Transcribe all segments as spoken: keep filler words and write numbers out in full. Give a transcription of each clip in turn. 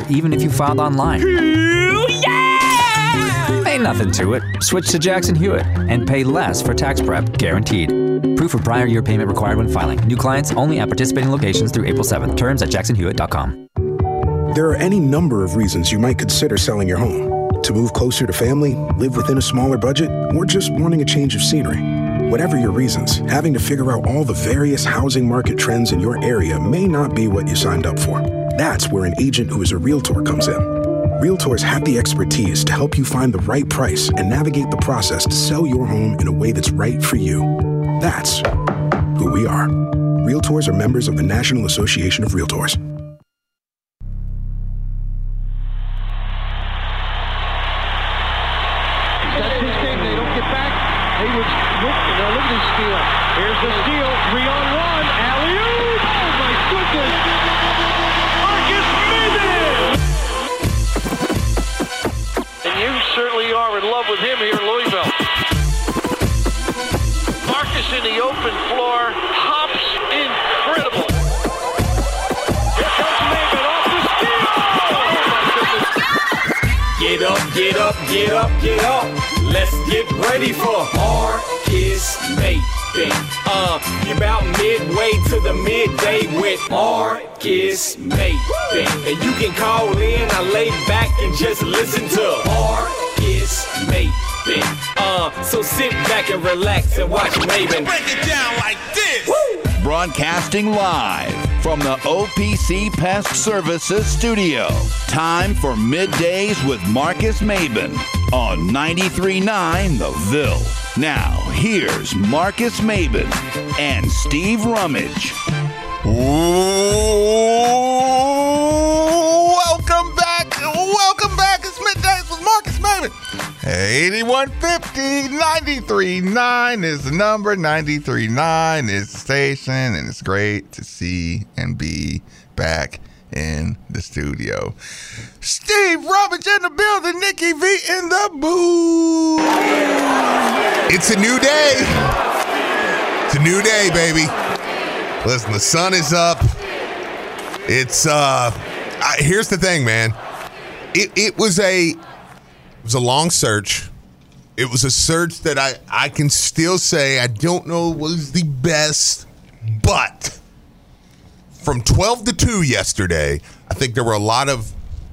even if you filed online. Yeah! Ain't nothing to it. Switch to Jackson Hewitt and pay less for tax prep, guaranteed. Proof of prior year payment required when filing. New clients only at participating locations through April seventh. Terms at jackson hewitt dot com. There are any number of reasons you might consider selling your home. To move closer to family, live within a smaller budget, or just wanting a change of scenery. Whatever your reasons, having to figure out all the various housing market trends in your area may not be what you signed up for. That's where an agent who is a realtor comes in. Realtors have the expertise to help you find the right price and navigate the process to sell your home in a way that's right for you. That's who we are. Realtors are members of the National Association of Realtors. That's his game. They don't get back. Hayward's look, now look at his steal. Here's the steal. Three on one. Alley-oop. Oh, my goodness. Marcus Maven. And you certainly are in love with him here in Louisville. Marcus in the open floor. Hops incredible. Here comes Maven off the steal. Oh, my goodness. Get up, get up, get up, get up. Let's get ready for Marcus Maven. Uh, you're about midway to the midday with Marcus Maven. And you can call in, I lay back and just listen to Marcus Maven. Uh, so sit back and relax and watch Maven. Break it down like this. Woo! Broadcasting live from the O P C Pest Services studio. Time for Middays with Marcus Maven on ninety-three point nine The Ville. Now, here's Marcus Maven and Steve Rummage. Welcome back. Welcome back. It's Middays with Marcus Maven. eighty-one fifty, ninety-three point nine is the number. ninety-three point nine is the station. And it's great to see and be back in the studio. Steve Rummage in the building. Nikki V in the booth. It's a new day. It's a new day, baby. Listen, the sun is up. It's, uh, I, here's the thing, man. It, it was a, it was a long search. It was a search that I, I can still say I don't know was the best, but from twelve to two yesterday, I think there were a lot of,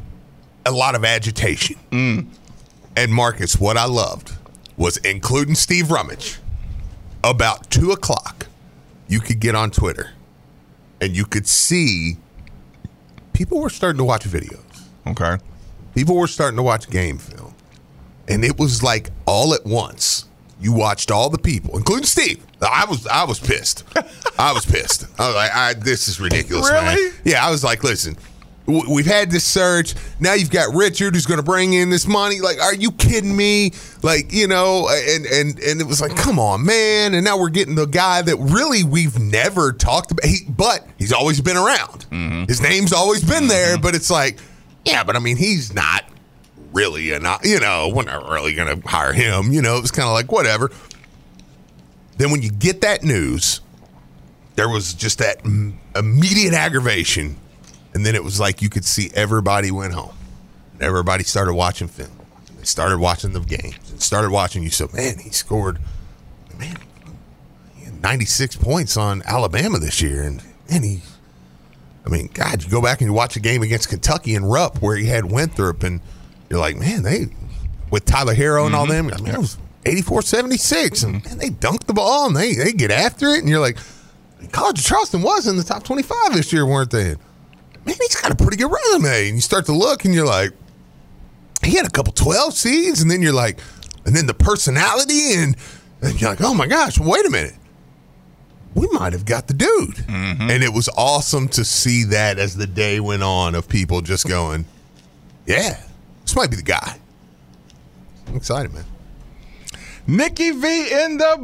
a lot of agitation. Mm. And Marcus, what I loved was, including Steve Rummage, about two o'clock, you could get on Twitter and you could see people were starting to watch videos. Okay. People were starting to watch game film. And it was like all at once. You watched all the people, including Steve. I was I was pissed. I was pissed. I was like, I, this is ridiculous, Really? man. Yeah, I was like, listen, w- we've had this surge. Now you've got Richard who's going to bring in this money. Like, are you kidding me? Like, you know, and, and, and it was like, come on, man. And now we're getting the guy that really we've never talked about. He, but he's always been around. Mm-hmm. His name's always been there. But it's like, yeah, but I mean, he's not really, a, you know, we're not really going to hire him. You know, it was kind of like, whatever. Then when you get that news, there was just that m- immediate aggravation. And then it was like you could see everybody went home. And everybody started watching film. They started watching the games. And started watching. You said, man, he scored, man, he had ninety-six points on Alabama this year. And, man, he, I mean, God, you go back and you watch a game against Kentucky and Rupp where he had Winthrop. And you're like, man, they, with Tyler Hero and mm-hmm. all them, I mean, it was eighty-four seventy-six. And, man, they dunked the ball and they, they get after it. And you're like, College of Charleston was in the top twenty-five this year, weren't they? Man, he's got a pretty good resume. And you start to look and you're like, he had a couple twelve seeds. And then you're like, and then the personality. And, and you're like, oh my gosh, wait a minute. We might have got the dude. Mm-hmm. And it was awesome to see that as the day went on of people just going, yeah, this might be the guy. I'm excited, man. Nikki V in the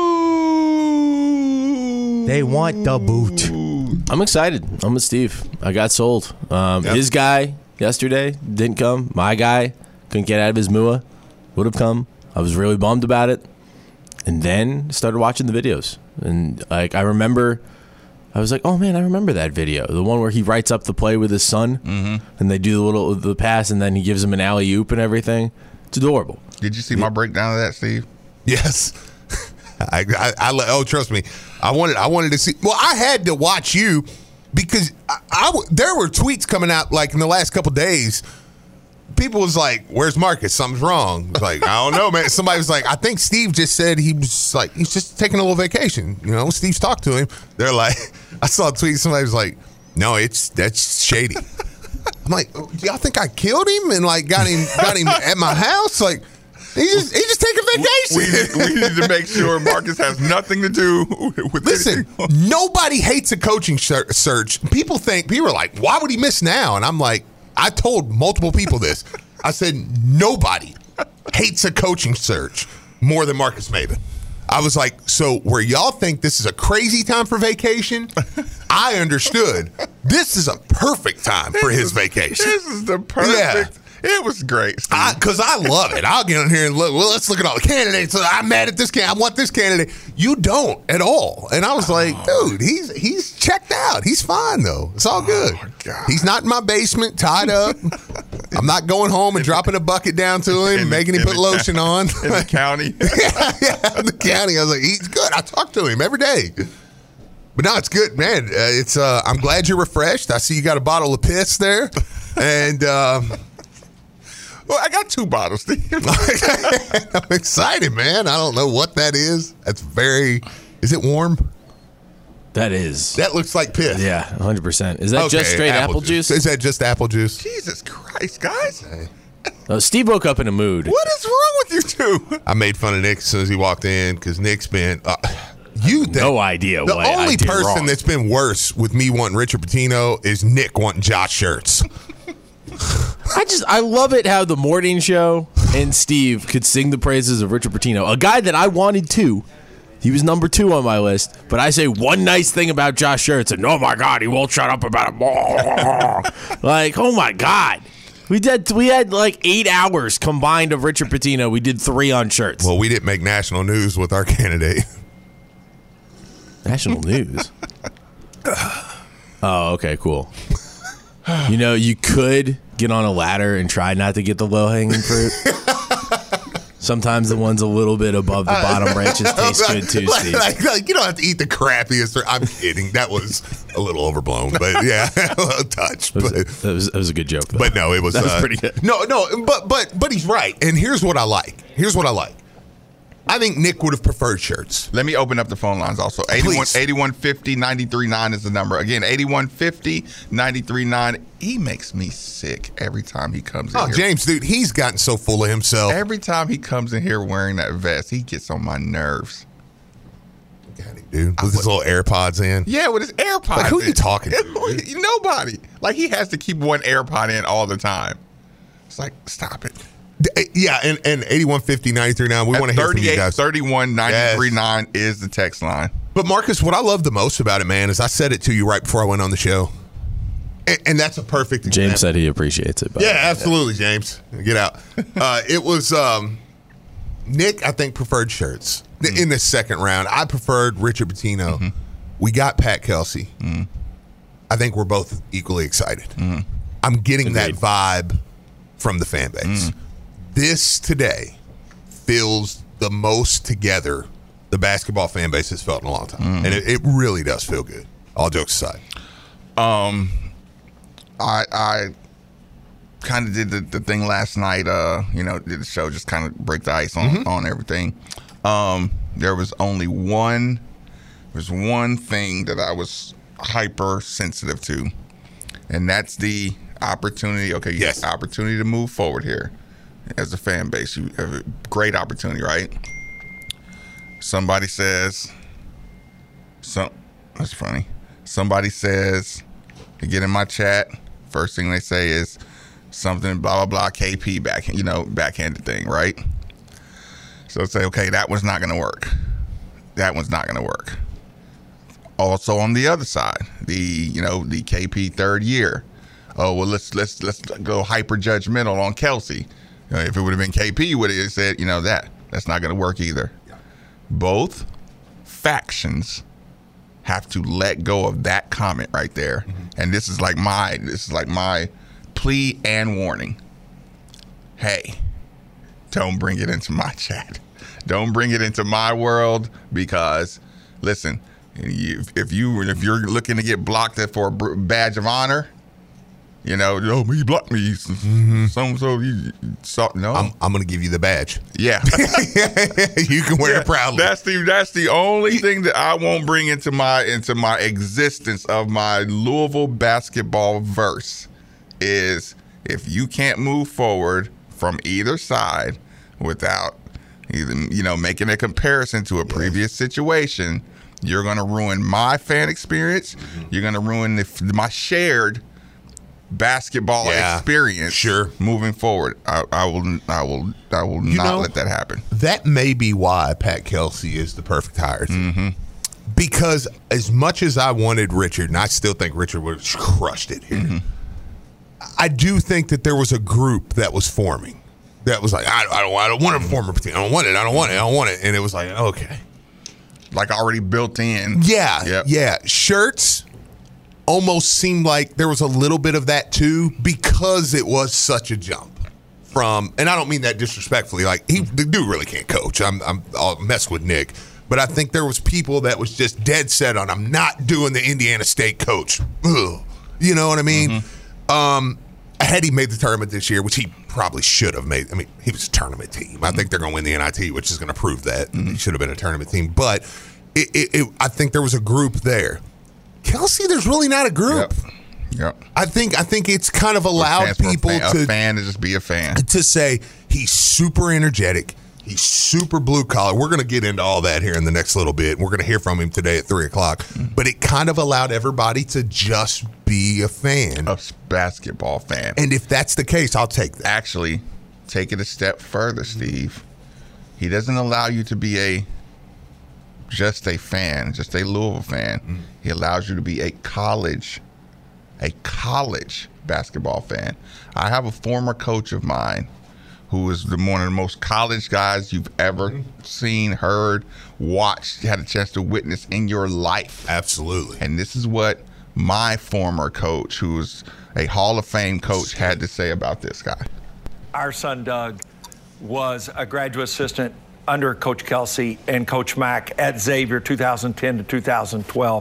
booth. They want the boot. I'm excited. I'm with Steve. I got sold. Um, yep. His guy yesterday didn't come. My guy couldn't get out of his M U A. Would have come. I was really bummed about it. And then started watching the videos. And like I remember, I was like, oh man, I remember that video. The one where he writes up the play with his son, mm-hmm. and they do the little the pass, and then he gives him an alley oop and everything. It's adorable. Did you see my breakdown of that, Steve? Yes. I, I, I oh trust me, I wanted I wanted to see. Well, I had to watch you because I, I there were tweets coming out like in the last couple days. People was like, "Where's Marcus? Something's wrong." Like, I don't know, man. Somebody was like, "I think Steve just said he was like he's just taking a little vacation." You know, Steve's talked to him. They're like, I saw a tweet. Somebody was like, "No, it's that's shady." I'm like, "Do y'all think I killed him and like got him got him at my house?" Like, he just he just taking vacation. We, we, we need to make sure Marcus has nothing to do with. Listen, anything. Nobody hates a coaching search. People think people are like, "Why would he miss now?" And I'm like. I told multiple people this. I said, nobody hates a coaching search more than Marcus Maben. I was like, so where y'all think this is a crazy time for vacation, I understood. This is a perfect time for his vacation. This is the perfect. Yeah. It was great, because I, I love it. I'll get on here and look. Well, let's look at all the candidates. I'm mad at this candidate. I want this candidate. You don't at all. And I was like, dude, he's he's checked out. He's fine though. It's all good. Oh, he's not in my basement, tied up. I'm not going home and dropping a bucket down to him, in making the, him put lotion ca- on. In the county. yeah, yeah, in the county. I was like, he's good. I talk to him every day. But no, it's good, man. Uh, it's. Uh, I'm glad you're refreshed. I see you got a bottle of piss there, and. Um, Well, I got two bottles, Steve. I'm excited, man. I don't know what that is. That's very. Is it warm? That is. That looks like piss. Yeah, one hundred percent. Is that okay, just straight apple, apple juice? juice? Is that just apple juice? Jesus Christ, guys. Okay. Oh, Steve woke up in a mood. What is wrong with you two? I made fun of Nick as soon as he walked in because Nick's been. Uh, you think, no idea the what only I did person wrong. that's been worse with me wanting Richard Pitino is Nick wanting Josh Shirts. I just I love it how the morning show and Steve could sing the praises of Richard Pitino, a guy that I wanted to. He was number two on my list, but I say one nice thing about Josh Shirts, and oh my God, he won't shut up about it. Like, oh my God. We did. We had like eight hours combined of Richard Pitino. We did three on Shirts. Well, we didn't make national news with our candidate. National news? Oh, okay, cool. You know, you could get on a ladder and try not to get the low-hanging fruit. Sometimes the ones a little bit above the bottom branches taste good too, Steve. Like, like, you don't have to eat the crappiest. I'm kidding. That was a little overblown, but yeah, a touch. That was, but, that was, that was a good joke, though. But no, it was, that was uh, pretty good. No, no, but but but he's right. And here's what I like. Here's what I like. I think Nick would have preferred Shirts. Let me open up the phone lines also. eighty-one, eighty-one fifty, ninety-three nine is the number. Again, eighty-one fifty, ninety-three nine. He makes me sick every time he comes in oh, here. James, dude, he's gotten so full of himself. Every time he comes in here wearing that vest, he gets on my nerves. Dude, with his little AirPods in. Yeah, with his AirPods like, who in. are you talking to? Nobody. Like, he has to keep one AirPod in all the time. It's like, stop it. Yeah, and, and eighty-one fifty, ninety-three nine. We want to hear from you guys. thirty-one, ninety-three nine yes. is the text line. But Marcus, what I love the most about it, man, is I said it to you right before I went on the show. And, and that's a perfect example. James said he appreciates it. Yeah, absolutely, yeah. James. Get out. uh, it was um, Nick, I think, preferred Shirts. Mm-hmm. In the second round, I preferred Richard Pitino. Mm-hmm. We got Pat Kelsey. Mm-hmm. I think we're both equally excited. Mm-hmm. I'm getting Agreed. that vibe from the fan base. Mm-hmm. This today feels the most together the basketball fan base has felt in a long time. Mm-hmm. And it, it really does feel good, all jokes aside. Um, I I kind of did the, the thing last night, uh, you know, did the show, just kind of break the ice on, mm-hmm. on everything. Um, there was only one, there's one thing that I was hyper sensitive to, and that's the opportunity. Okay, you yes. have opportunity to move forward here. As a fan base, you have a great opportunity, right? Somebody says, some, that's funny. Somebody says, you get in my chat, first thing they say is something, blah, blah, blah, K P, back, you know, backhanded thing, right? So say, okay, that one's not going to work. That one's not going to work. Also on the other side, the, you know, the K P third year. Oh, well, let's, let's, let's go hyper judgmental on Kelsey. You know, if it would have been K P, you would have said, you know, that. That's not going to work either. Yeah. Both factions have to let go of that comment right there. Mm-hmm. And this is like my this is like my plea and warning. Hey, don't bring it into my chat. Don't bring it into my world because, listen, if you if you're looking to get blocked for a badge of honor, you know, oh, he blocked me. Mm-hmm. So so you so, no. I'm, I'm going to give you the badge. Yeah, you can wear yeah, it proudly. That's the that's the only thing that I won't bring into my into my existence of my Louisville basketball verse is if you can't move forward from either side without either, you know, making a comparison to a previous situation, you're going to ruin my fan experience. Mm-hmm. You're going to ruin the, my shared basketball yeah, experience. Sure. Moving forward, I, I will, I will, I will you not know, let that happen. That may be why Pat Kelsey is the perfect hire. Mm-hmm. Because as much as I wanted Richard, and I still think Richard would have crushed it here, mm-hmm. I do think that there was a group that was forming that was like, I, I don't, I don't want a former team. I don't want it. I don't want it. I don't want it. And it was like, okay, like already built in. Yeah, yep. yeah. Shirts almost seemed like there was a little bit of that too because it was such a jump from. And I don't mean that disrespectfully. Like he, the dude really can't coach. I'm, I'm, I'll mess with Nick, but I think there was people that was just dead set on. I'm not doing the Indiana State coach. Ugh. You know what I mean? Mm-hmm. Um, had he made the tournament this year, which he probably should have made. I mean, he was a tournament team. I think they're going to win the N I T, which is going to prove that. Mm-hmm. He should have been a tournament team. But it, it, it, I think there was a group there. Kelsey, there's really not a group. Yep. Yep. I think I think it's kind of allowed people a fan, to a fan to just be a fan. To say he's super energetic. He's super blue collar. We're going to get into all that here in the next little bit. We're going to hear from him today at three o'clock. Mm-hmm. But it kind of allowed everybody to just be a fan. A basketball fan. And if that's the case, I'll take that. Actually, take it a step further, Steve. He doesn't allow you to be a just a fan, just a Louisville fan. Mm-hmm. He allows you to be a college, a college basketball fan. I have a former coach of mine who is the, one of the most college guys you've ever seen, heard, watched, had a chance to witness in your life. Absolutely. And this is what my former coach, who was a Hall of Fame coach, had to say about this guy. Our son, Doug, was a graduate assistant under Coach Kelsey and Coach Mack at Xavier two thousand ten to two thousand twelve.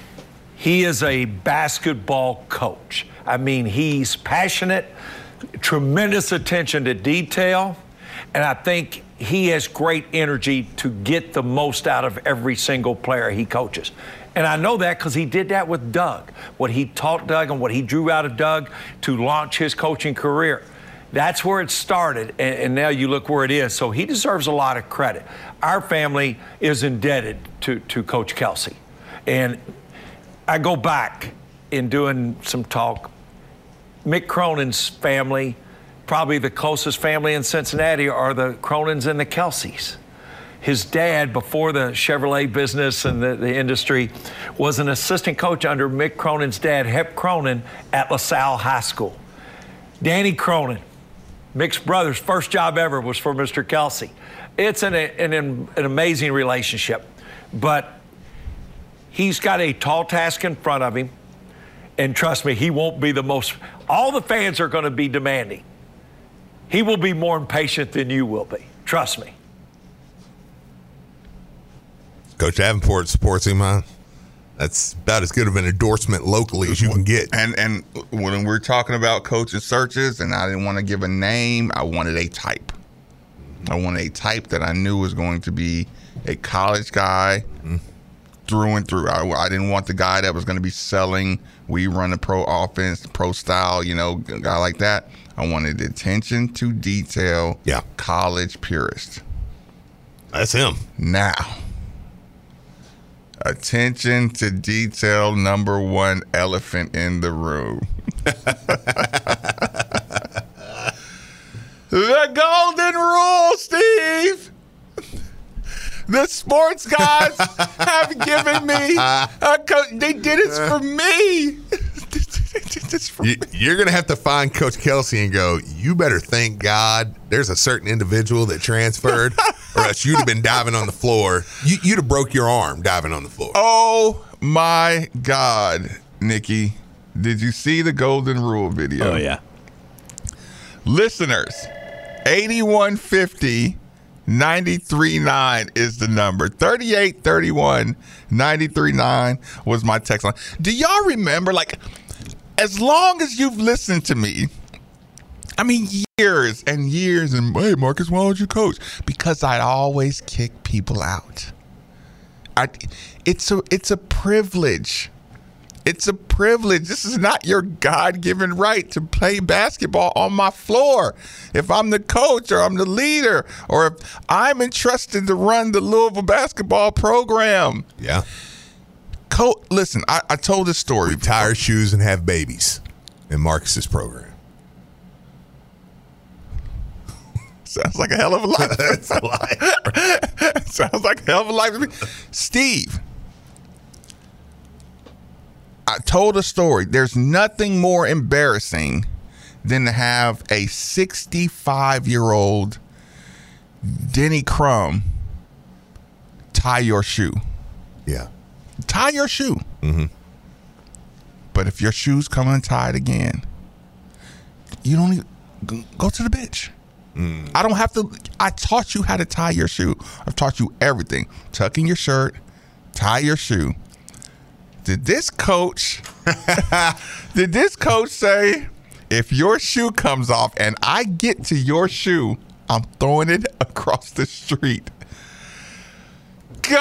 He is a basketball coach. I mean, he's passionate, tremendous attention to detail, and I think he has great energy to get the most out of every single player he coaches. And I know that because he did that with Doug, what he taught Doug and what he drew out of Doug to launch his coaching career. That's where it started, and, and now you look where it is. So he deserves a lot of credit. Our family is indebted to, to Coach Kelsey. And I go back in doing some talk. Mick Cronin's family, probably the closest family in Cincinnati, are the Cronins and the Kelseys. His dad, before the Chevrolet business and the, the industry, was an assistant coach under Mick Cronin's dad, Hep Cronin, at LaSalle High School. Danny Cronin, Mick's brother's first job ever was for Mister Kelsey. It's an, an, an amazing relationship, but he's got a tall task in front of him. And trust me, he won't be the most, all the fans are going to be demanding. He will be more impatient than you will be. Trust me. Coach Davenport supports him, huh? That's about as good of an endorsement locally as you can get. And and when we're talking about coaches searches, and I didn't want to give a name, I wanted a type. I wanted a type that I knew was going to be a college guy mm. through and through. I, I didn't want the guy that was going to be selling, we run a pro offense, pro style, you know, guy like that. I wanted attention to detail, yeah. college purist. That's him. Now, attention to detail, number one elephant in the room. The golden rule, Steve. The sports guys have given me a co- they did it for me. For you, you're going to have to find Coach Kelsey and go, you better thank God there's a certain individual that transferred or else you'd have been diving on the floor. You, you'd have broke your arm diving on the floor. Oh, my God, Nikki, did you see the Golden Rule video? Oh, yeah. Listeners, eighty-one fifty, ninety-three nine is the number. thirty-eight thirty-one, ninety-three nine was my text line. Do y'all remember, like, as long as you've listened to me, I mean, years and years, and, hey, Marcus, why don't you coach? Because I'd always kick people out. I, it's a, it's a privilege. It's a privilege. This is not your God-given right to play basketball on my floor. If I'm the coach or I'm the leader or if I'm entrusted to run the Louisville basketball program. Yeah. Coach, listen, I, I told this story. Retire shoes and have babies in Marcus's program. Sounds like a hell of a life. That's a lie. Sounds like a hell of a life to me. Steve, I told a story. There's nothing more embarrassing than to have a sixty-five-year-old Denny Crum tie your shoe. Yeah. Tie your shoe. Mm-hmm. But if your shoe's come untied again, you don't even go to the bench. Mm. I don't have to. I taught you how to tie your shoe. I've taught you everything. Tuck in your shirt, tie your shoe. Did this coach, did this coach say, if your shoe comes off and I get to your shoe, I'm throwing it across the street? God,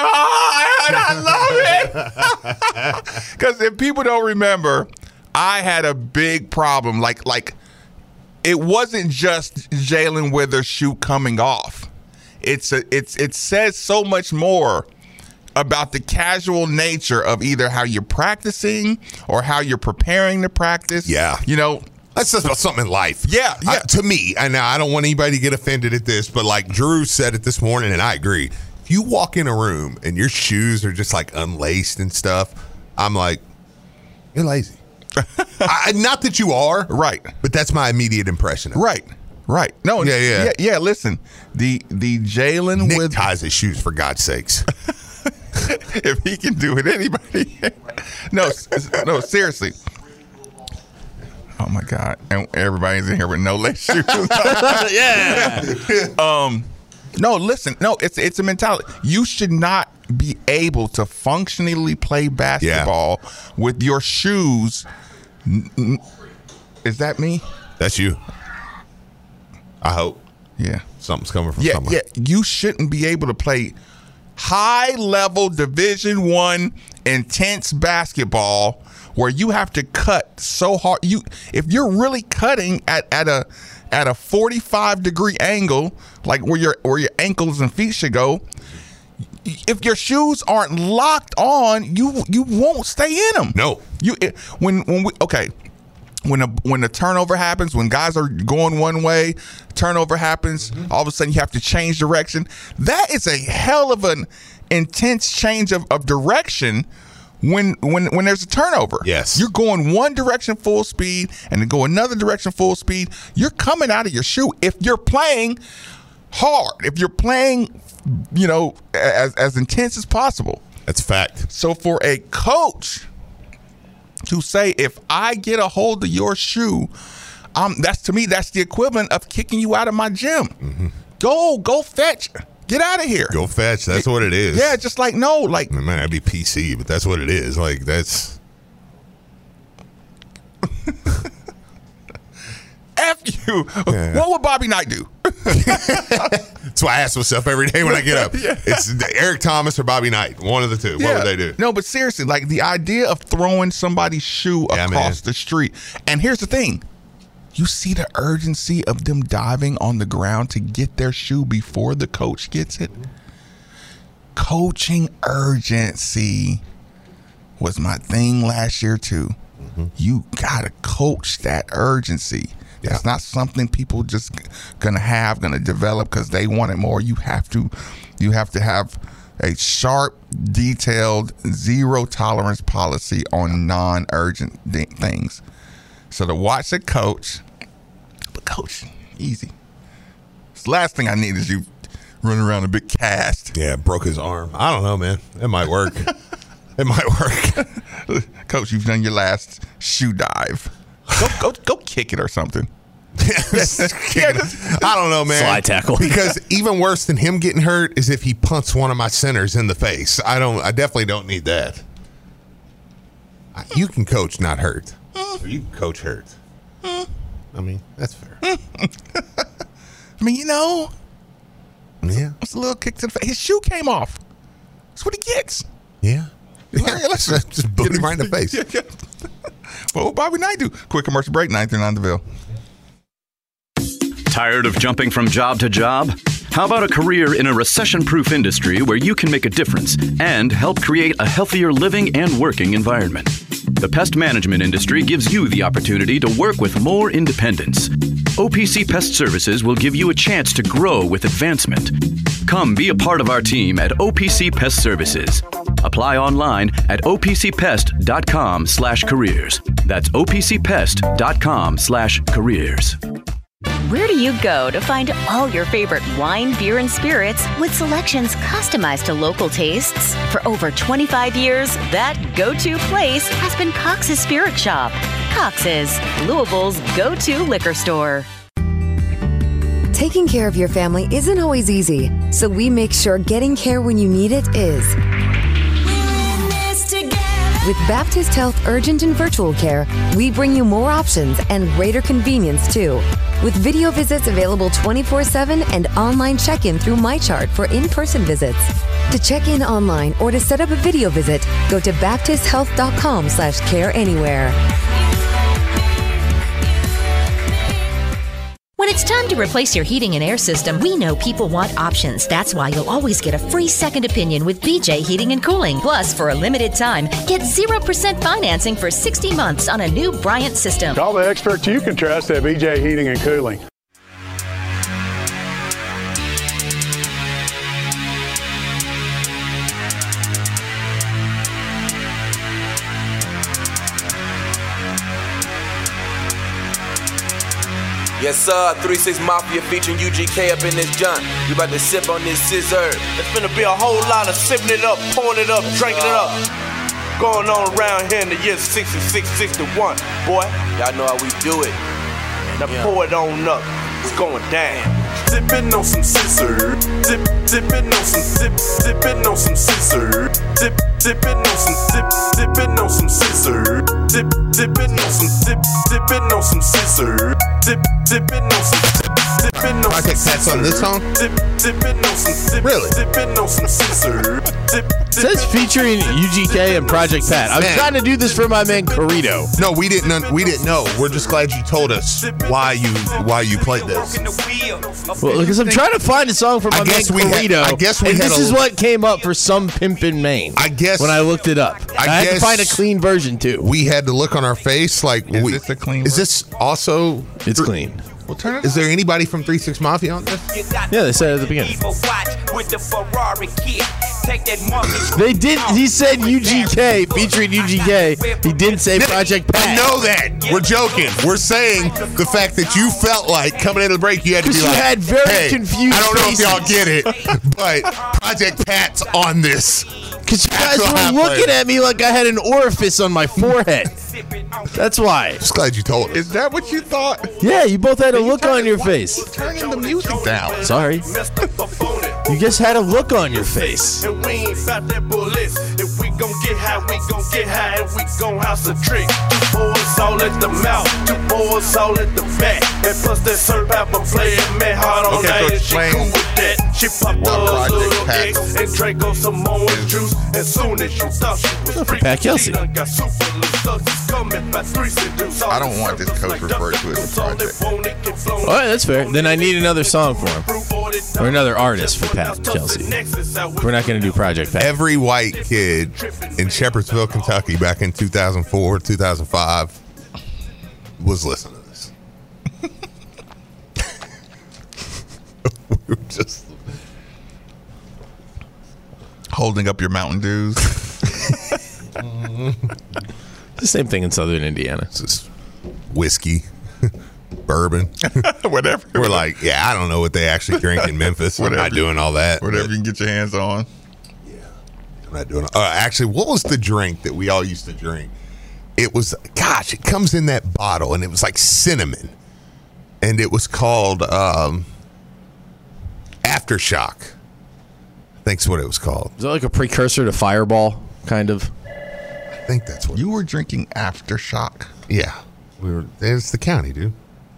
I love it. Because if people don't remember, I had a big problem. Like, like it wasn't just Jalen Withers' shoe coming off. It's a, it's it says so much more about the casual nature of either how you're practicing or how you're preparing to practice. Yeah. You know, that's just about something in life. Yeah, yeah. I, to me, and now I don't want anybody to get offended at this, but like Drew said it this morning, and I agree. If you walk in a room and your shoes are just like unlaced and stuff, I'm like, you're lazy. I, not that you are. Right. But that's my immediate impression of it. Right. Right. No. Yeah, yeah. Yeah, yeah listen, the the Jalen Nick with ties his shoes, for God's sakes. If he can do it, anybody. no, no, seriously. Oh my God! And everybody's in here with no lace shoes. Yeah. um, no, listen. No, it's it's a mentality. You should not be able to functionally play basketball yeah. with your shoes. Is that me? That's you. I hope. Yeah. Something's coming from yeah, somewhere. Yeah, you shouldn't be able to play high-level Division One intense basketball where you have to cut so hard. You, if you're really cutting at, at a at a forty-five degree angle, like where your where your ankles and feet should go, if your shoes aren't locked on, you you won't stay in them. No. You when when we okay. When a when a turnover happens, when guys are going one way, turnover happens, mm-hmm. all of a sudden you have to change direction. That is a hell of an intense change of, of direction when when when there's a turnover. Yes. You're going one direction full speed and then go another direction full speed. You're coming out of your shoe if you're playing hard, if you're playing, you know, as, as intense as possible. That's a fact. So for a coach to say, if I get a hold of your shoe, um, that's to me, that's the equivalent of kicking you out of my gym. Mm-hmm. Go, go fetch. Get out of here. Go fetch. That's it, what it is. Yeah, just like, no, like. It might not be P C, but that's what it is. Like, that's. F you. Yeah. What would Bobby Knight do? That's why I ask myself every day when I get up. Yeah. It's Eric Thomas or Bobby Knight. One of the two. Yeah. What would they do? No, but seriously, like the idea of throwing somebody's shoe yeah, across man. the street. And here's the thing. You see the urgency of them diving on the ground to get their shoe before the coach gets it? Coaching urgency was my thing last year too. Mm-hmm. You got to coach that urgency. Yeah. That's not something people just gonna have, gonna develop because they want it more. You have to, you have to have a sharp, detailed, zero tolerance policy on non-urgent th- things. So to watch a coach, but coach, easy. The last thing I need is you running around a big cast. Yeah, broke his arm. I don't know, man. It might work. It It might work. Coach, you've done your last shoe dive. Go, go, go kick it or something. I don't know, man. Slide tackle. Because even worse than him getting hurt is if he punts one of my centers in the face. I don't. I definitely don't need that. You can coach not hurt. Or you can coach hurt. I mean, that's fair. I mean, you know. Yeah. It's a little kick to the face. His shoe came off. That's what he gets. Yeah. Yeah, let's just boot him right in the face. Yeah, yeah. Well, what Bobby Knight do? Quick commercial break, nine three nine The Ville. Tired of jumping from job to job? How about a career in a recession-proof industry where you can make a difference and help create a healthier living and working environment? The pest management industry gives you the opportunity to work with more independence. O P C Pest Services will give you a chance to grow with advancement. Come be a part of our team at O P C Pest Services. Apply online at o p c pest dot com slash careers. That's o p c pest dot com slash careers. Where do you go to find all your favorite wine, beer, and spirits with selections customized to local tastes? For over twenty-five years, that go-to place has been Cox's Spirit Shop. Cox's, Louisville's go-to liquor store. Taking care of your family isn't always easy, so we make sure getting care when you need it is. With Baptist Health Urgent and Virtual Care, we bring you more options and greater convenience, too. With video visits available twenty-four seven and online check-in through MyChart for in-person visits. To check in online or to set up a video visit, go to baptist health dot com slash care anywhere. When it's time to replace your heating and air system, we know people want options. That's why you'll always get a free second opinion with B J Heating and Cooling. Plus, for a limited time, get zero percent financing for sixty months on a new Bryant system. Call the experts you can trust at B J Heating and Cooling. Yes, sir. three six Mafia featuring U G K up in this joint. You about to sip on this scissor. It's finna be a whole lot of sipping it up, pouring it up, drinking it up. Going on around here in the year sixty-six, sixty-one. Boy, y'all know how we do it. Now yeah. Pour it on up. It's going down. Dipping on some scissor, dip, dipping on some dip, dipping on some scissor, dip, dipping on some dip, dipping on some scissor, dip, dipping on some dip, dipping on some scissor, dip, dipping on some dip, dipping on some scissor. That's on this song? Dip, dipping on some dip, really? Dipping on some scissor, dip. It says featuring U G K and Project Pat. I was man. trying to do this for my man Corrido. No, we didn't. We didn't know. We're just glad you told us why you why you played this. Well, because I'm trying to find a song for my man Corrido. I guess we and had this a, is what came up for Some Pimpin' Maine. I guess when I looked it up, I, I had to find a clean version too. We had to look on our face like, is we, this a clean? Is this also? It's th- clean. Well, turn it. Is there anybody from three six Mafia on this? Yeah, they said at the beginning. They did. He said U G K featuring U G K. He didn't say Project Pat. I know that. We're joking. We're saying the fact that you felt like coming into the break, you had to be you like, had very hey, confused I don't know faces. if y'all get it, but Project Pat's on this. Because you guys were looking at me like I had an orifice on my forehead. That's why. Just glad you told us. Is that what you thought? Yeah, you both had a look on your face. Turning the music down. Sorry. You just had a look on your face. And we ain't about that bullets. If we gon' get high, we gon' get high, and we gon' house a trick. Two boys all at the mouth, two boys all at the back. And plus that syrup apple playing man hard all okay, night, so and she cool with that. She popped up a little X and drank on some orange juice. As soon as you thought she was free, Pat Kelsey. she got super I don't want this coach referred to as a project. All right, that's fair. Then I need another song for him. Or another artist for Pat Kelsey. We're not going to do Project Pat. Every white kid in Shepherdsville, Kentucky back in two thousand four, two thousand five was listening to this. We were just holding up your Mountain Dews. The same thing in Southern Indiana. It's just whiskey, bourbon, whatever. We're like, yeah, I don't know what they actually drink in Memphis. We're not doing all that. Whatever but, you can get your hands on. Yeah. I'm not doing it. Uh, actually, what was the drink that we all used to drink? It was, gosh, it comes in that bottle, and it was like cinnamon. And it was called um, Aftershock. I think's what it was called. Is that like a precursor to Fireball, kind of? I think that's what you were drinking. Aftershock. Yeah, we were. It's the county, dude.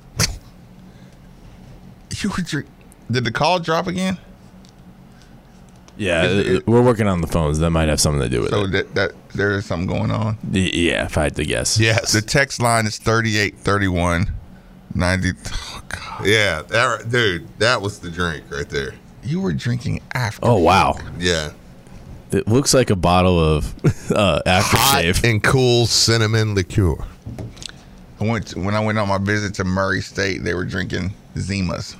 You were drink. Did the call drop again? Yeah, it, it, we're working on the phones. That might have something to do with so it. So that, that there is something going on. Yeah, if I had to guess. Yes. The text line is thirty-eight thirty-one ninety. Oh God. Yeah, that, dude, that was the drink right there. You were drinking after. Oh wow. Yeah. It looks like a bottle of uh, aftershave. Hot and cool cinnamon liqueur. I went to, when I went on my visit to Murray State. They were drinking Zimas.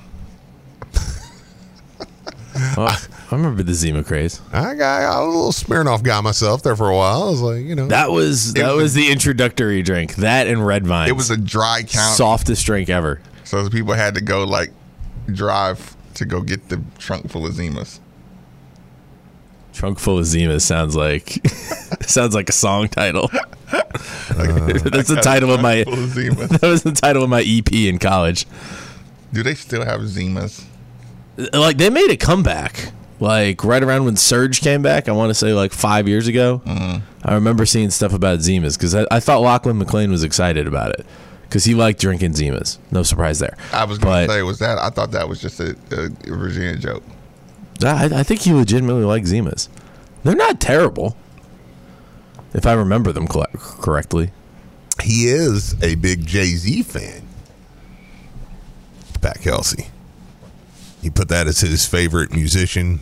Well, I remember the Zima craze. I got, I got a little Smirnoff guy myself there for a while. I was like, you know, that was that was, was the introductory drink. That and Red Vines. It was a dry county, softest drink ever. So the people had to go like drive to go get the trunk full of Zimas. Trunk full of Zimas sounds like sounds like a song title. Uh, That's the title of my. Of that was the title of my E P in college. Do they still have Zimas? Like they made a comeback, like right around when Surge came back. I want to say like five years ago. Mm-hmm. I remember seeing stuff about Zimas because I, I thought Lachlan McLean was excited about it because he liked drinking Zimas. No surprise there. I was going to say, was that? I thought that was just a, a, a Virginia joke. I, I think he legitimately liked Zimas. They're not terrible, if I remember them co- correctly. He is a big Jay-Z fan. Pat Kelsey. He put that as his favorite musician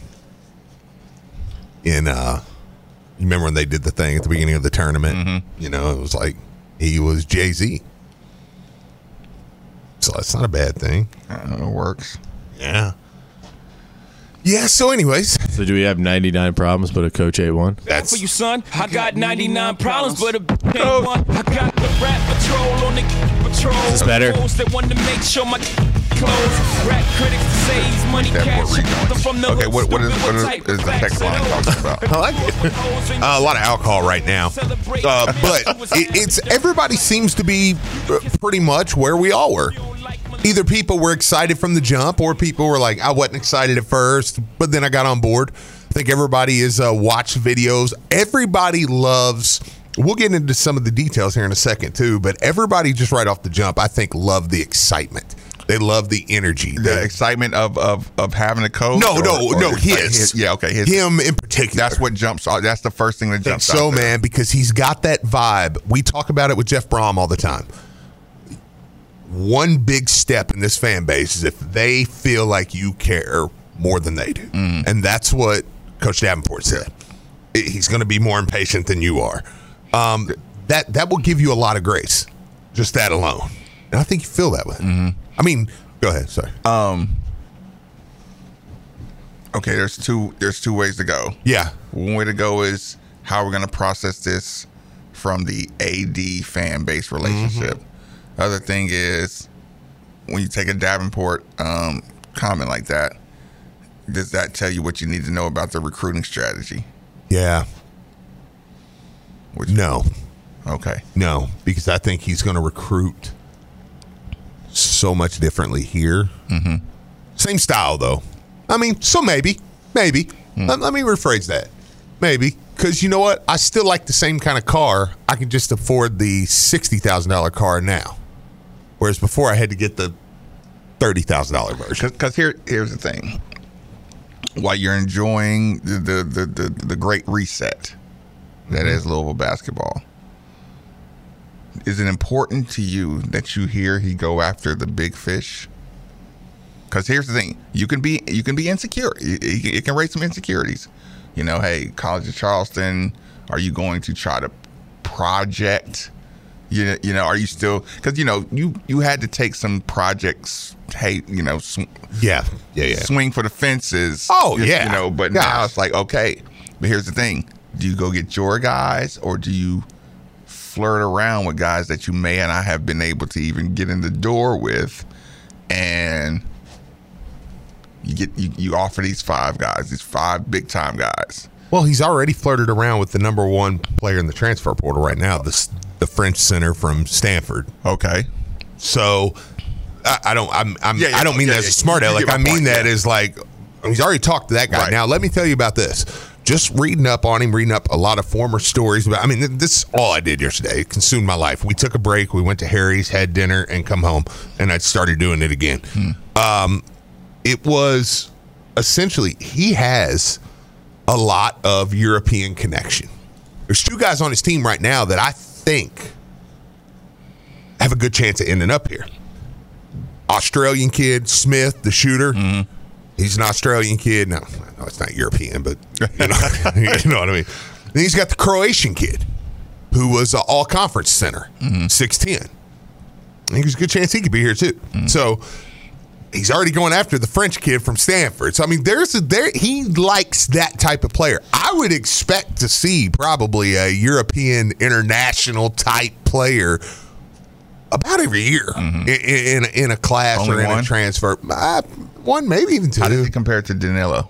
in, uh, you remember when they did the thing at the beginning of the tournament? Mm-hmm. You know, it was like he was Jay-Z. So that's not a bad thing. Uh, it works. Yeah. Yeah, so anyways. So do we have ninety-nine problems but a Coach eight one? That's for you, son. I got ninety-nine problems but a ain't one. I got the rap patrol on the patrol. Is this better? That want to make sure my clothes. Rap critics say he's money cash. Okay, what, what, is, what is, is the text line talking about? I like it. Uh, a lot of alcohol right now. Uh, but it, it's everybody seems to be pretty much where we all were. Either people were excited from the jump or people were like, I wasn't excited at first, but then I got on board. I think everybody is uh, watched videos. Everybody loves, we'll get into some of the details here in a second too, but everybody just right off the jump, I think, loved the excitement. They love the energy. The they, excitement of, of of having a coach? No, or, no, or no, his. his. Yeah, okay. His. Him in particular. That's what jumps out. That's the first thing that I think jumps so, out. So, man, because he's got that vibe. We talk about it with Jeff Brom all the time. One big step in this fan base is if they feel like you care more than they do. Mm. And that's what Coach Davenport said. He's going to be more impatient than you are. Um, that that will give you a lot of grace, just that alone. And I think you feel that way. Mm-hmm. I mean, go ahead. Sorry. Um. Okay, there's two. There's two ways to go. Yeah. One way to go is how we're going to process this from the A D fan base relationship. Mm-hmm. The other thing is when you take a Davenport um, comment like that, does that tell you what you need to know about the recruiting strategy? Yeah. Which, no. Okay. No, because I think he's going to recruit so much differently here. Mm-hmm. Same style, though. I mean, so maybe, maybe. Mm. Let, let me rephrase that. Maybe. Because you know what? I still like the same kind of car. I can just afford the sixty thousand dollars car now. Whereas before I had to get the thirty thousand dollars version. Because here, here's the thing. While you're enjoying the the, the, the, the great reset that mm-hmm. is Louisville basketball, is it important to you that you hear he go after the big fish? Because here's the thing. You can be you can be insecure. It, it can raise some insecurities. You know, hey, College of Charleston, are you going to try to project? You, you know, are you still, because, you know, you, you had to take some projects, hey, you know, sw- yeah, yeah, yeah, swing for the fences. Oh, you, yeah. You know, but yeah. now it's like, okay, but here's the thing. Do you go get your guys or do you flirt around with guys that you may not have been able to even get in the door with, and you get you, you offer these five guys, these five big time guys, Well, he's already flirted around with the number one player in the transfer portal right now, the the French center from Stanford. Okay, so I, I don't I'm, I'm yeah, yeah, I don't mean yeah, that yeah, as a smart aleck. I mean point, that yeah. as like he's already talked to that guy. Right. Now, let me tell you about this. Just reading up on him, reading up a lot of former stories about. I mean, this is all I did yesterday. It consumed my life. We took a break. We went to Harry's, had dinner, and come home, and I started doing it again. Hmm. Um, it was essentially he has a lot of European connection. There's two guys on his team right now that I think have a good chance of ending up here. Australian kid, Smith, the shooter. Mm-hmm. He's an Australian kid. No, no, it's not European, but you know, you know what I mean. Then he's got the Croatian kid, who was an all-conference center, mm-hmm. six ten. I think there's a good chance he could be here too. Mm-hmm. So he's already going after the French kid from Stanford. So I mean, there's a there he likes that type of player. I would expect to see probably a European international type player about every year mm-hmm. in, in in a class Only or in one? a transfer. Uh, one, maybe even two. How does he compare to Danilo?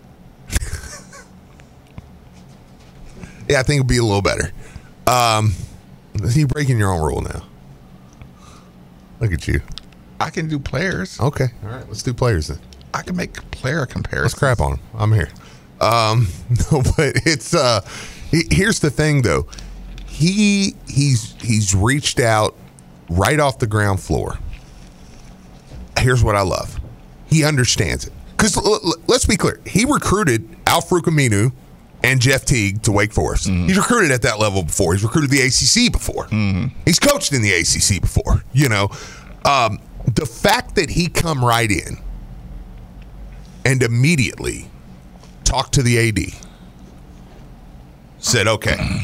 Yeah, I think it'd be a little better. Um, you're breaking your own rule now. Look at you. I can do players. Okay, all right. Let's do players then. I can make player comparisons. Let's crap on him. I'm here. Um, no, but it's uh, he, here's the thing though. He he's he's reached out right off the ground floor. Here's what I love. He understands it. Because l- l- let's be clear. He recruited Al-Farouq Aminu and Jeff Teague to Wake Forest. Mm-hmm. He's recruited at that level before. He's recruited the A C C before. Mm-hmm. He's coached in the A C C before. You know, um, the fact that he come right in and immediately talked to the A D, said, okay,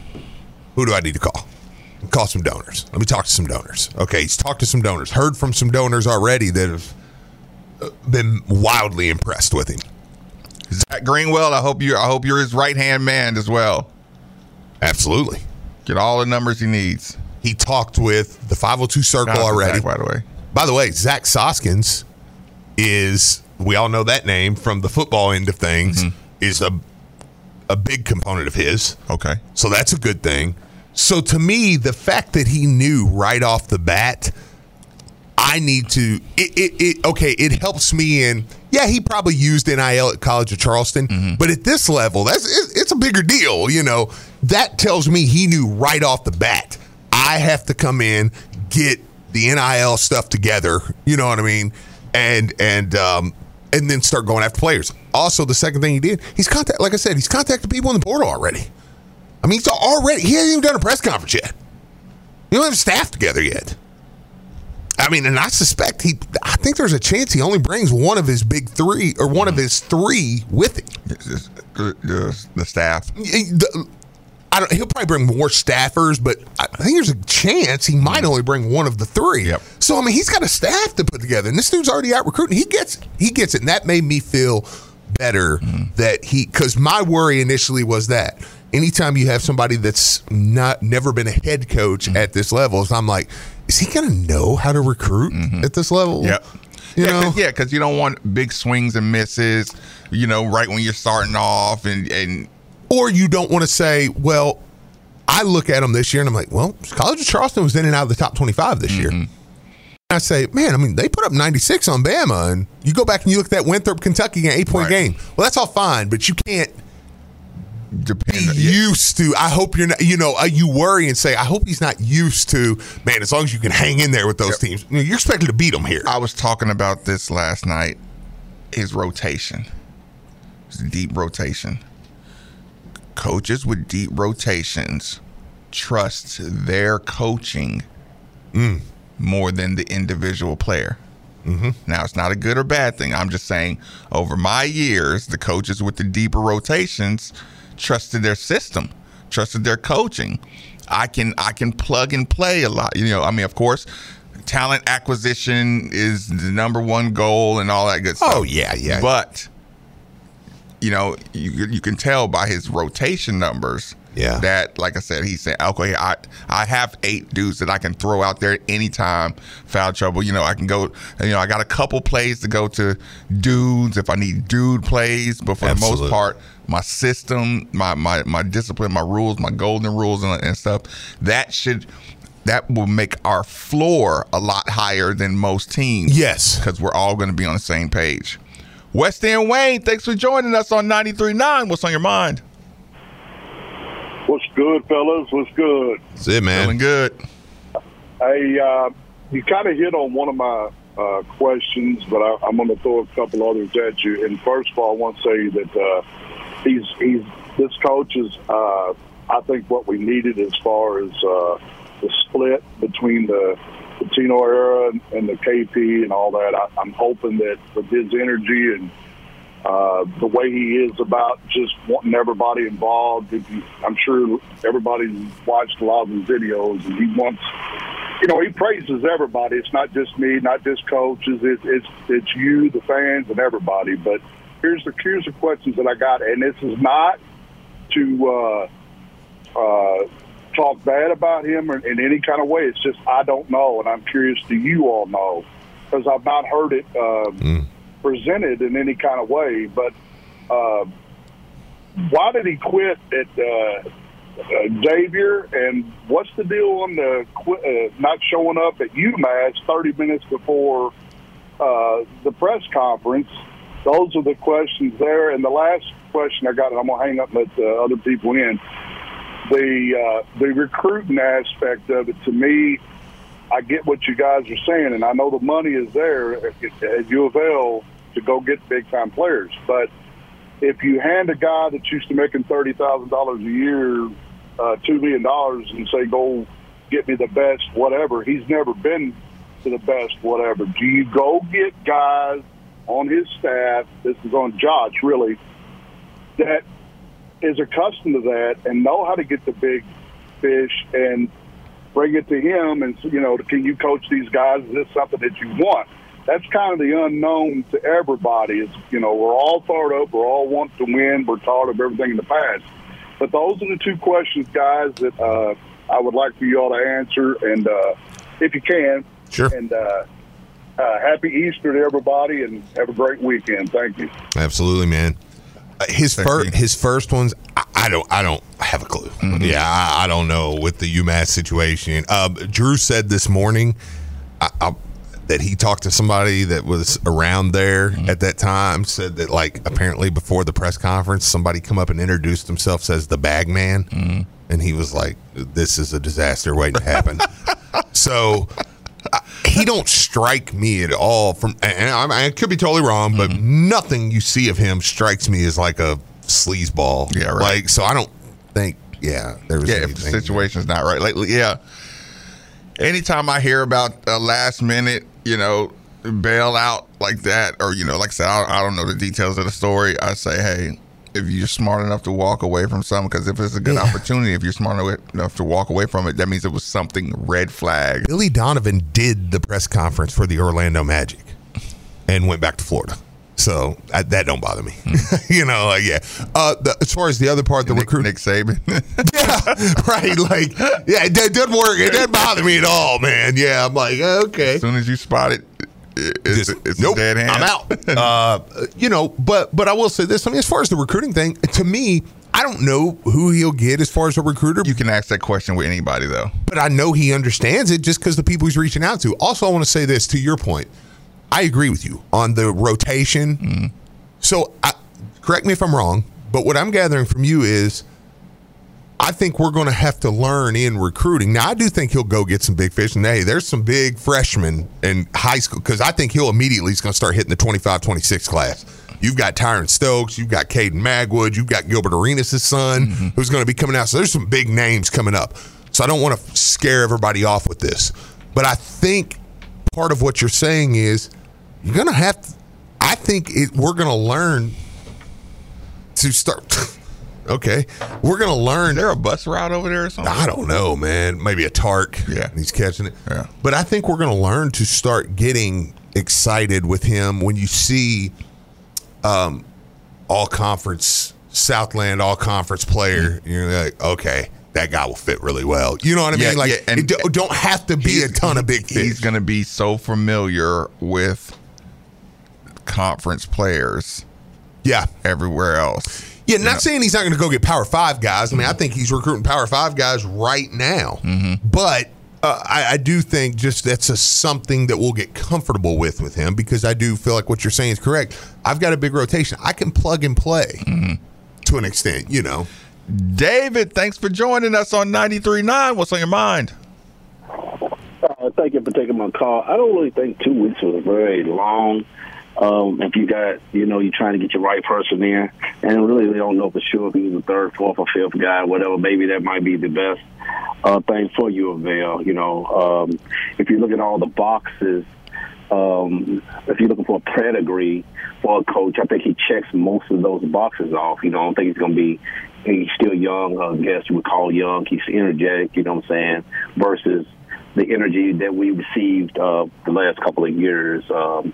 who do I need to call? Call some donors. Let me talk to some donors. Okay, he's talked to some donors. Heard from some donors already that have been wildly impressed with him. Zach Greenwell, I hope you I hope you're his right hand man as well. Absolutely. Get all the numbers he needs. He talked with the five oh two Circle Shout out to already. Zach, by the way. By the way, Zach Soskins is, we all know that name from the football end of things, mm-hmm. is a a big component of his. Okay. So that's a good thing. So to me, the fact that he knew right off the bat, I need to, it, it, it okay, it helps me in, yeah, he probably used N I L at College of Charleston, mm-hmm. but at this level, that's it, it's a bigger deal, you know. That tells me he knew right off the bat, I have to come in, get the N I L stuff together, you know what I mean, and and um, and then start going after players. Also, the second thing he did, he's contact, like I said, he's contacted people in the portal already. I mean, he's already, he hasn't even done a press conference yet. He don't have staff together yet. I mean, and I suspect he, I think there's a chance he only brings one of his big three or one of his three with him. The, the, the staff. The, I don't, he'll probably bring more staffers, but I think there's a chance he might only bring one of the three. Yep. So, I mean, he's got a staff to put together, and this dude's already out recruiting. He gets he gets it, and that made me feel better mm-hmm. that he, because my worry initially was that anytime you have somebody that's not never been a head coach mm-hmm. at this level, so I'm like, is he going to know how to recruit mm-hmm. at this level? Yep. You yeah, know? Cause, yeah, because you don't want big swings and misses, you know, right when you're starting off. and, and Or you don't want to say, well, I look at them this year and I'm like, well, College of Charleston was in and out of the top twenty-five this mm-hmm. year. I say, man, I mean, they put up ninety-six on Bama, and you go back and you look at that Winthrop, Kentucky game, eight-point right. game. Well, that's all fine, but you can't Depend, be used to, I hope you're not, you know, uh, you worry and say, I hope he's not used to, man, as long as you can hang in there with those yep. teams. You know, you're expected to beat them here. I was talking about this last night, his rotation. His deep rotation. Coaches with deep rotations trust their coaching mm. more than the individual player. Mm-hmm. Now, it's not a good or bad thing. I'm just saying, over my years, the coaches with the deeper rotations trusted their system, trusted their coaching. I can I can plug and play a lot. You know, I mean, of course, talent acquisition is the number one goal and all that good stuff. Oh, yeah, yeah. But, you know, you you can tell by his rotation numbers Yeah. That, like I said, he said, okay, I, I have eight dudes that I can throw out there anytime, foul trouble. You know, I can go, you know, I got a couple plays to go to dudes if I need dude plays. But for Absolutely. the most part, my system, my, my, my discipline, my rules, my golden rules and, and stuff, that should, that will make our floor a lot higher than most teams. Yes. Because we're all going to be on the same page. West End Wayne, thanks for joining us on ninety-three point nine. What's on your mind? What's good, fellas? What's good? That's it, man. Feeling good. Hey, uh, you kind of hit on one of my uh, questions, but I, I'm going to throw a couple others at you. And first of all, I want to say that uh, he's he's this coach is, uh, I think, what we needed as far as uh, the split between the Pitino era and, and the K P and all that. I, I'm hoping that with his energy and Uh, the way he is about just wanting everybody involved. If you, I'm sure everybody's watched a lot of his videos, and he wants, you know, he praises everybody. It's not just me, not just coaches. It, it's it's you, the fans, and everybody. But here's the here's the questions that I got, and this is not to uh, uh, talk bad about him or in any kind of way. It's just I don't know, and I'm curious, do you all know? Because I've not heard it. Uh, mm. presented in any kind of way, but uh, why did he quit at uh, uh, Xavier, and what's the deal on the qu- uh, not showing up at UMass thirty minutes before uh, the press conference? Those are the questions there. And the last question I got, and I'm going to hang up and let uh, other people in, the, uh, the recruiting aspect of it, to me, I get what you guys are saying, and I know the money is there at, at U of L to go get big-time players. But if you hand a guy that's used to making thirty thousand dollars a year uh, two million dollars and say, go get me the best whatever, he's never been to the best whatever. Do you go get guys on his staff, this is on Josh really, that is accustomed to that and know how to get the big fish and bring it to him and, you know, can you coach these guys? Is this something that you want? That's kind of the unknown to everybody. Is, you know, we're all fired up. We're all want to win. We're tired of everything in the past. But those are the two questions, guys, that uh, I would like for you all to answer. And uh, if you can. Sure. And uh, uh, happy Easter to everybody, and have a great weekend. Thank you. Absolutely, man. Uh, his first, his first ones, I, I don't, I don't have a clue. Mm-hmm. Yeah, I, I don't know with the UMass situation. Uh, Drew said this morning I, I, that he talked to somebody that was around there mm-hmm. at that time. Said that, like, apparently before the press conference, somebody come up and introduced himself as the bag man, mm-hmm. and he was like, "This is a disaster waiting to happen." So. Uh, he don't strike me at all from, and I, I could be totally wrong, but mm-hmm. nothing you see of him strikes me as like a sleazeball. Yeah, right. Like, so I don't think, yeah, there was yeah, anything. if the situation's not right. Like, yeah, anytime I hear about a last minute, you know, bailout like that, or, you know, like I said, I, I don't know the details of the story, I say, hey, if you're smart enough to walk away from something, because if it's a good yeah. opportunity, if you're smart enough to walk away from it, that means it was something red flag. Billy Donovan did the press conference for the Orlando Magic and went back to Florida. So I, that don't bother me. Mm. you know, uh, yeah. Uh, the, as far as the other part, the Nick, recruit. Nick Saban. yeah, right. Like, yeah, it, it doesn't work. It doesn't bother me at all, man. Yeah, I'm like, okay. As soon as you spot it, It's, Just, it's nope, a dead hand. I'm out. uh, you know, but but I will say this. I mean, as far as the recruiting thing, to me, I don't know who he'll get as far as a recruiter. You can ask that question with anybody, though. But I know he understands it just because the people he's reaching out to. Also, I want to say this to your point. I agree with you on the rotation. Mm. So, I, correct me if I'm wrong, but what I'm gathering from you is I think we're going to have to learn in recruiting. Now, I do think he'll go get some big fish. And, hey, there's some big freshmen in high school because I think he'll immediately is going to start hitting the twenty-five twenty-six class. You've got Tyron Stokes. You've got Caden Magwood. You've got Gilbert Arenas' son mm-hmm. who's going to be coming out. So there's some big names coming up. So I don't want to scare everybody off with this. But I think part of what you're saying is you're going to have to – I think it, we're going to learn to start – Okay, we're gonna learn. Is there a bus route over there or something? I don't know, man. Maybe a Tark. Yeah, he's catching it. Yeah, but I think we're gonna learn to start getting excited with him when you see um, all conference Southland all-conference player, you're like, okay, that guy will fit really well. You know what I Yeah, mean? Like, yeah, and- it do- don't have to be a ton of big fish. He's going to be so familiar with conference players. Yeah. Everywhere else. Yeah, You not know? saying he's not going to go get Power Five guys. I mean, I think he's recruiting Power Five guys right now. Mm-hmm. But uh, I, I do think just that's a, something that we'll get comfortable with with him, because I do feel like what you're saying is correct. I've got a big rotation. I can plug and play Mm-hmm. to an extent, you know. David, thanks for joining us on ninety-three point nine. What's on your mind? Uh, thank you for taking my call. I don't really think two weeks was very long. Um, if you got, you know, you're trying to get your right person there, and really they don't know for sure if he's the third, fourth, or fifth guy, whatever. Maybe that might be the best uh, thing for you, Avail. You know, um, if you look at all the boxes, um, if you're looking for a pedigree for a coach, I think he checks most of those boxes off. You know, I don't think he's going to be. He's still young, I guess you would call young. He's energetic, you know what I'm saying, versus the energy that we received uh, the last couple of years. Um,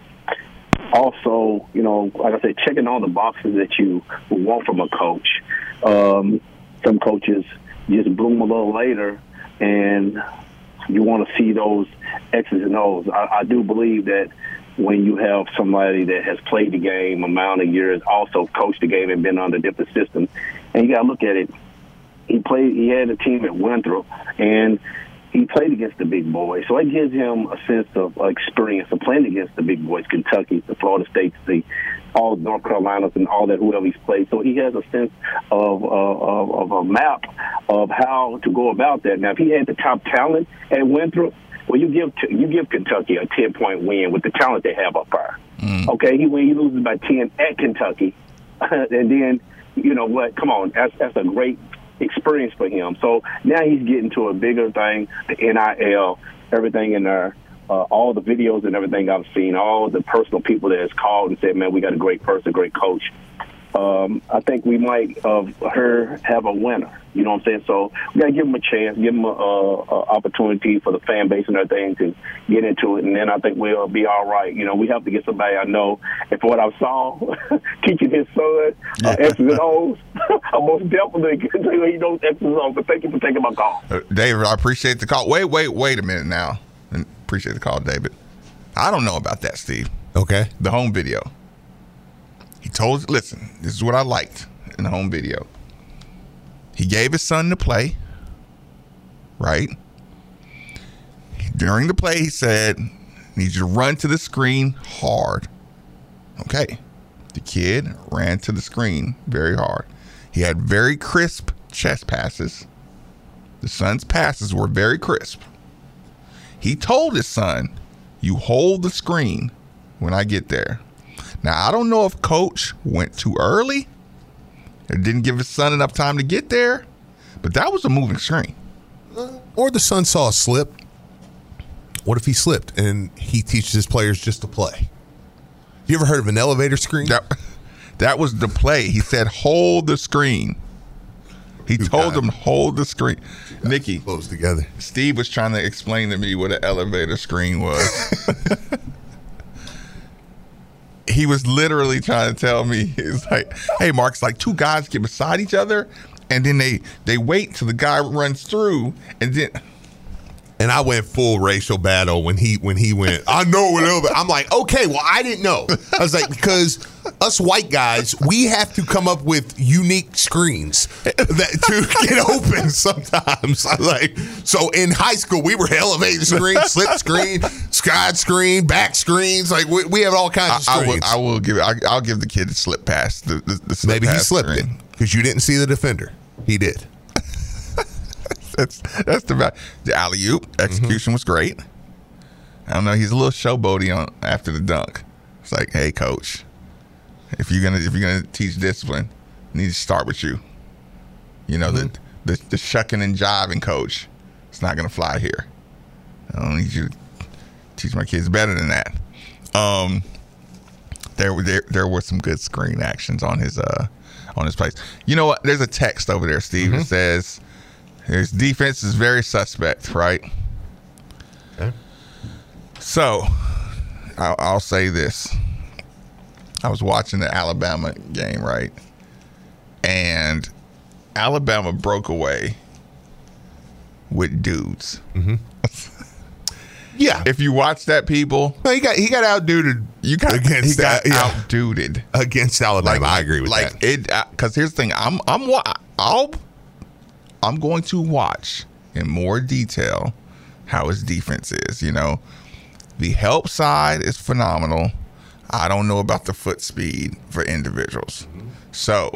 also, you know, like I said, checking all the boxes that you want from a coach. Um, some coaches just bloom a little later, and you want to see those X's and O's. I, I do believe that when you have somebody that has played the game amount of years, also coached the game and been under different systems, and you got to look at it. He played. He had a team at Winthrop, and he played against the big boys. So it gives him a sense of experience of playing against the big boys, Kentucky, the Florida States, the all North Carolinas, and all that, whoever he's played. So he has a sense of, uh, of, of a map of how to go about that. Now, if he had the top talent at Winthrop, well, you give you give Kentucky a ten-point win with the talent they have up there. Mm. Okay, he win, he loses by ten at Kentucky, and then you know what? Come on, that's that's a great experience for him. So now he's getting to a bigger thing, the N I L, everything in there, uh, all the videos and everything I've seen, all the personal people that has called and said, "Man, we got a great person, great coach." Um, I think we might of her have a winner. You know what I'm saying? So we got to give him a chance, give him a, a, a opportunity for the fan base and everything to get into it, and then I think we'll be all right. You know, we have to get somebody I know, and for what I saw, teaching his son uh, X's and O's, I most definitely can tell you he knows X's and O's. But thank you for taking my call. Uh, David, I appreciate the call. Wait, wait, wait a minute now. And appreciate the call, David. I don't know about that, Steve. Okay. The home video. He told, listen, this is what I liked in the home video. He gave his son to play, right? During the play, he said, I need you to run to the screen hard. Okay. The kid ran to the screen very hard. He had very crisp chest passes. The son's passes were very crisp. He told his son, you hold the screen when I get there. Now, I don't know if coach went too early or didn't give his son enough time to get there, but that was a moving screen. Or the son saw a slip. What if he slipped and he teaches his players just to play? You ever heard of an elevator screen? That, that was the play. He said, hold the screen. He Two told guys. them, hold the screen. Nikki, close together. Steve was trying to explain to me what an elevator screen was. He was literally trying to tell me, it's like, hey, Mark, it's like two guys get beside each other, and then they, they wait till the guy runs through, and then... And I went full racial battle when he when he went, I know what elevator. I'm like, okay, well, I didn't know. I was like, because us white guys, we have to come up with unique screens that to get open sometimes. I was like, so in high school, we were elevator screen, slip screen, side screen, back screens. Like we, we have all kinds I, of screens. I will, I will give I, I'll give the kid a slip pass. The, the, the slip Maybe he pass slipped screen. it because you didn't see the defender. He did. That's that's the the alley-oop execution mm-hmm. was great. I don't know. He's a little showboaty on after the dunk. It's like, hey, coach, if you're gonna if you're gonna teach discipline, I need to start with you. You know mm-hmm. the, the the shucking and jiving coach. It's not gonna fly here. I don't need you to teach my kids better than that. Um, there were there there were some good screen actions on his uh on his plays. You know what? There's a text over there, Steve. Mm-hmm. It says. His defense is very suspect, right? Okay. So, I'll, I'll say this. I was watching the Alabama game, right? and Alabama broke away with dudes. Mm-hmm. Yeah. If you watch that, people, no, he got he got outduted. You got against he got that, yeah. outduted against Alabama. Like, I agree with like that. it because here's the thing. I'm I'm wa- I'll I'm going to watch in more detail how his defense is. You know, the help side is phenomenal. I don't know about the foot speed for individuals. Mm-hmm. So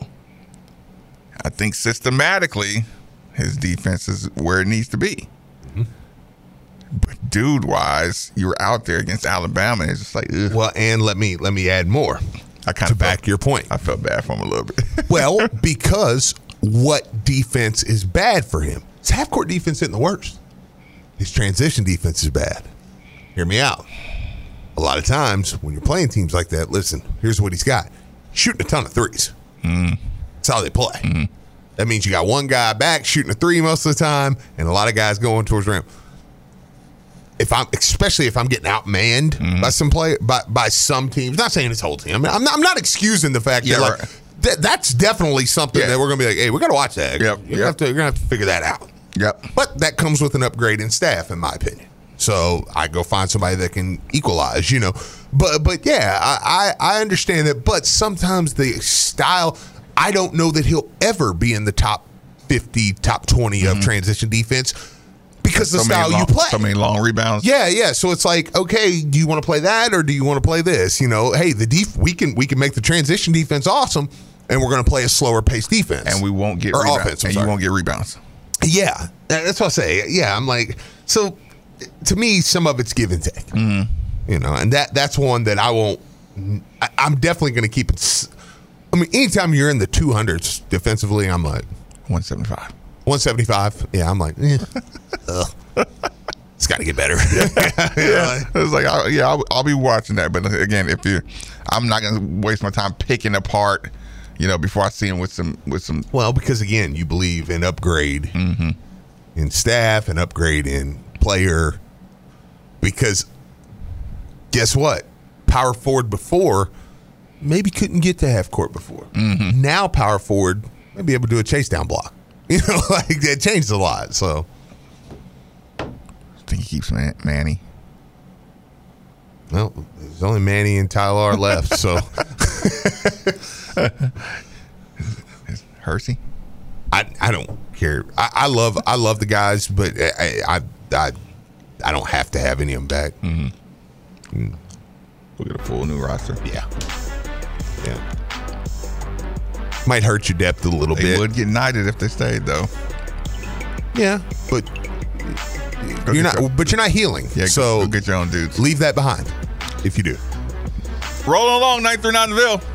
I think systematically his defense is where it needs to be. Mm-hmm. But dude wise, you were out there against Alabama. It's just like, ugh. Well, and let me let me add more. I kind to of back your point. I felt bad for him a little bit. Well, because what defense is bad for him? His half court defense isn't the worst. His transition defense is bad. Hear me out. A lot of times when you're playing teams like that, listen, here's what he's got. Shooting a ton of threes. Mm. That's how they play. Mm. That means you got one guy back shooting a three most of the time and a lot of guys going towards the rim. If I'm, especially if I'm getting outmanned mm-hmm. by some play, by, by some teams, not saying this whole team. I mean, I'm not, I'm not excusing the fact yeah, that like right. th- that's definitely something yeah. that we're gonna be like, hey, we gotta watch that. Yep. You're, yep. gonna have to, you're gonna have to figure that out. Yep. But that comes with an upgrade in staff, in my opinion. So I go find somebody that can equalize, you know. But but yeah, I, I, I understand that. But sometimes the style, I don't know that he'll ever be in the top fifty, top twenty mm-hmm. of transition defense. Because the so style long, you play. So many long rebounds. Yeah, yeah. So it's like, okay, do you want to play that or do you want to play this? You know, hey, the def- we can we can make the transition defense awesome, and we're going to play a slower paced defense, and we won't get or rebounds, offense, and sorry. you won't get rebounds. Yeah, that's what I say. Yeah, I'm like, so to me, some of it's give and take. Mm-hmm. You know, and that that's one that I won't. I, I'm definitely going to keep it. I mean, anytime you're in the two hundreds defensively, I'm like one seventy-five. one seventy-five. Yeah, I'm like, eh, ugh. It's got to get better. yeah, yeah. It's like, I, yeah, I'll, I'll be watching that. But again, if you, I'm not going to waste my time picking apart, you know, before I see him with some, with some. Well, because again, you believe in upgrade mm-hmm. in staff and upgrade in player. Because guess what? Power forward before maybe couldn't get to half court before. Mm-hmm. Now power forward may be able to do a chase down block. You know, like that changed a lot. So. I think he keeps Man- Manny. Well, there's only Manny and Tyler left, so. Hersey? I I don't care. I, I love I love the guys, but I I I, I don't have to have any of them back. Mm-hmm. Mm. We'll get a full new roster. Yeah. Yeah. Might hurt your depth a little they bit. They would get knighted if they stayed, though. Yeah, but go you're not. Your, but you're not healing. Yeah, so go, go get your own dudes. Leave that behind if you do. Rolling along, nine through nine in the Ville.